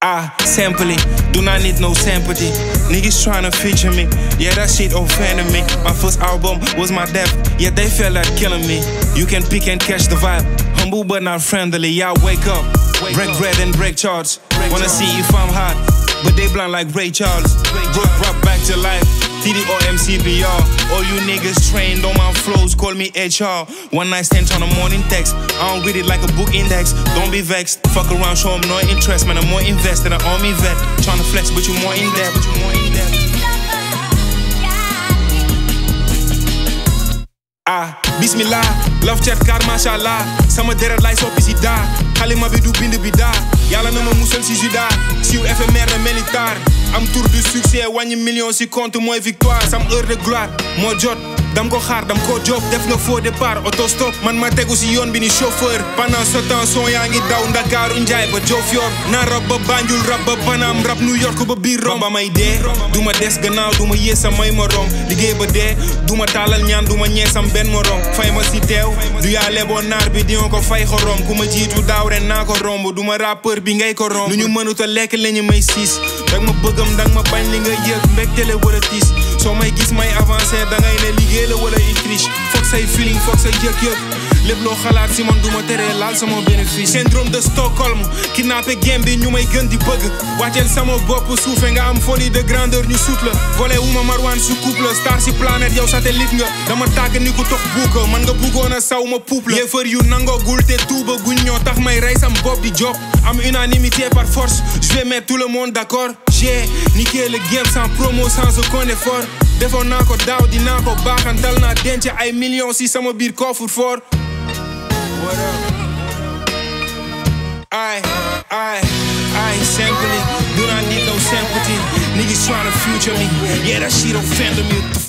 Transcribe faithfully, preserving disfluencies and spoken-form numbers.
I simply do not need no sympathy. Niggas tryna feature me, yeah, that shit offended me. My first album was my death, yet they felt like killing me. You can pick and catch the vibe, humble but not friendly. Y'all wake up, break bread and break charts. Wanna see if I'm hot, but they blind like Ray Charles. Broke rap back to life, T D O M C B R. All you niggas trained on my flows, call me H R. One night stand on a morning text, I don't read it like a book index. Don't be vexed, fuck around, show them no interest. Man, I'm more invested, an army vet. Tryna flex, but you more in depth. But you more in depth. Ah, bismillah, love chat car mashallah. Sama deret lay soppi si daa. Xalima bi du bind bi daa. Yàlla na ma musal si juda. Siiw éphémère na militar. Am tour du succès, wàññi million si compte mooy victoire. Sam heure de gloire, moo jot. Dam ko xaar, dam ko job. Def nga faux départ, autostop. Man ma tegu si yoon bi ni chauffeur. Pendant ce temps son yaa ngi daw Ndakaaru Njaay ba Diofior. Na rab ba Banjul, rab ba Panam, rab New York ba biir Rome. Ba may dee, duma des gannaaw, duma yées samay morom. Liggéey ba dee, duma taalal ñaan, duma ñee sam benn morom. Fay ma si teew, du yaa leboon naar bi di nga ko fay xorom. Ku ma jiitu daaw ren naa ko romb, duma rappeur bi ngay ko romb. Lu ñu mënut a lekk la ñu may siis. Dag ma bëggam, dag ma bañ li nga yëg, mbégtele wala tiis. Soo may gis may avancé, dangay ne liggéey la wala i triche. Foog say feeling, foog say yëg-yëg. Lépp loo xalaat si man duma teree laal sama bénéfice. Syndrome de Stockholm, kidnappé game bi ñu may gën di bëgg. Wàcceel sama bopp suufe nga am folie de grandeur ñu suut la. Volé wu ma Marwan su couple, star si planète yow satellite nga. Dama tàgg ni ku tox buuka, man nga bëggoon a saw ma puup la. Yéefar yu nangoo gul te tuuba guñ ñoo tax may rey sam bopp di job. Am unanimité par force, je vais mettre tout le monde d'accord. J'ai niqué le game sans promo, sans aucun effort. Defoon naa ko daaw dinaa ko baaxantal naa denc ay millions si sama biir coffre-fort. What up? I, I, I simply do not need no sympathy. Niggas tryna future me, yeah, that shit offended me.